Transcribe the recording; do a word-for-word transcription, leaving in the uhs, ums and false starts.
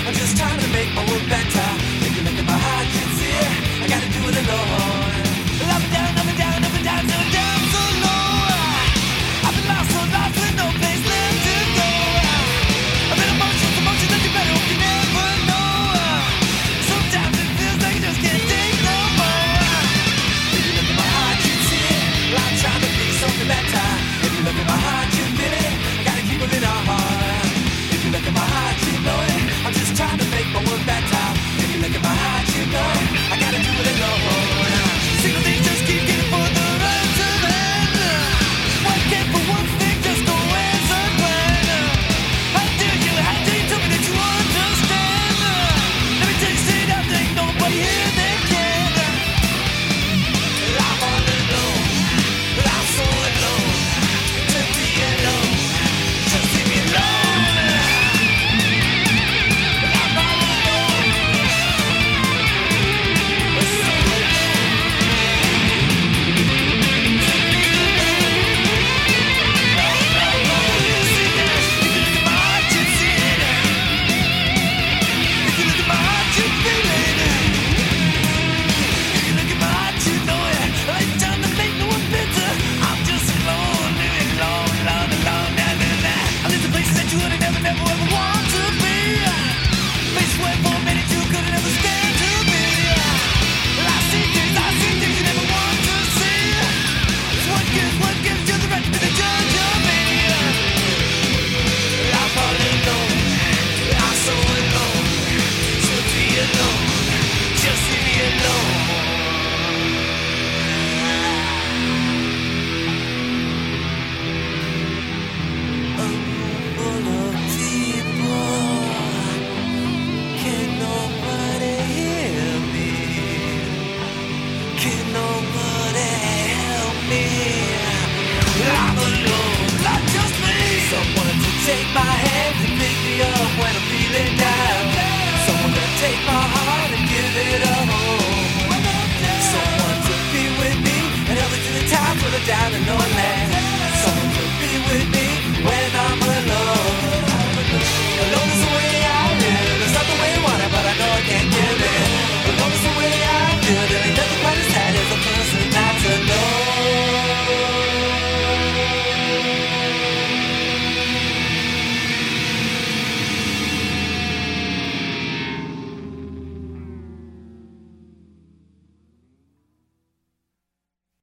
I'm just trying to make my world better. If you look at my heart, you see it. I gotta do it alone. Up and down, up and down, up and down, so down, so low. I've been lost, so lost with no place left to go. I've been emotions, emotions that you better hope you never know. Sometimes it feels like you just can't take no more. If you look at my heart, you see it. Well, I'm trying to be something better. If you look at my heart, you feel it. I gotta keep it in our heart. If you look at my heart, you know it. I'm just trying to make my world better. If you look at my heart, you know it. I gotta do it alone. Single things just keep getting further into them. One can't for one thing just go as a plan. How dare you, how dare you tell me that you understand? Let me tell you straight out, there ain't nobody here that can. I'm all alone, I'm so alone. To be alone, just leave me alone. I'm all alone, so alone. Someone to take my hand.